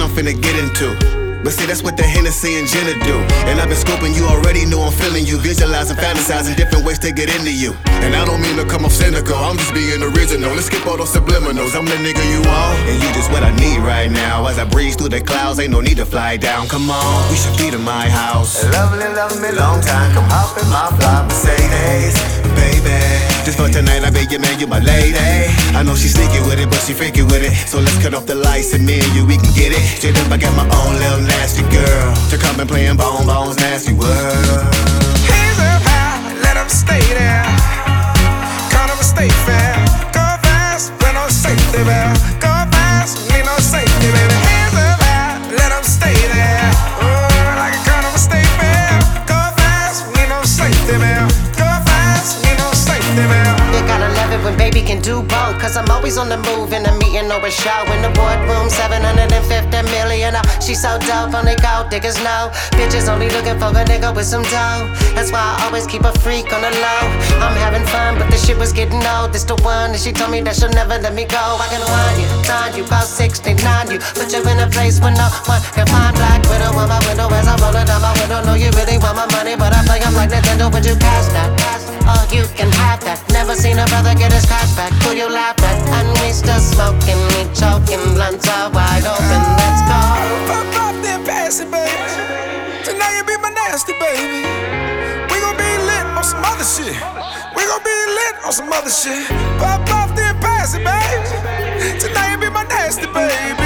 I'm finna get into. But see, that's what the Hennessy and Jenna do. And I've been scoping you already, know I'm feeling you. Visualizing, fantasizing different ways to get into you. And I don't mean to come off cynical, I'm just being original. Let's skip all those subliminals, I'm the nigga you are. And you just what I need right now. As I breeze through the clouds, ain't no need to fly down. Come on, we should be to my house. Lovely, love me long time, come hop in my fly Mercedes. Baby, just for tonight, I bet you man, you my lady. I know she sneaky with it, but she freaky with it. So let's cut off the lights and me and you, we can get it. Straight up, I got my own little nasty girl to come and play in Bones nasty world. Hands up high, let them stay there. Call them a state fair. Go fast, with no safety belt. Go fast, need no safety, baby. Hands up high, let them stay there. Oh, like a call them a state fair. Go fast, need no safety belt. Go fast, need no safety belt. You gotta love it when baby can do both. Cause I'm always on the move in a meeting or a show. In the boardroom, 750 million. She's so dope, only gold diggers know. Bitches only looking for a nigga with some dough. That's why I always keep a freak on the low. I'm having fun, but this shit was getting old. This the one that she told me that she'll never let me go. I can wind you, sign you, about 69 you. Put you in a place where no one can find. Black widow on my window as I roll it down my window. Know you really want my money, but I play 'em like Nintendo. Would you pass that? Oh, you can have that. Never seen a brother get his cash back. Who you laugh at? And we still smoking, me choking, blunts are wide open. Let's go. Pop off, then pass it, baby. Tonight you be my nasty, baby. We gon' be lit on some other shit. We gon' be lit on some other shit. Pop off, then pass it, baby. Tonight you be my nasty, baby.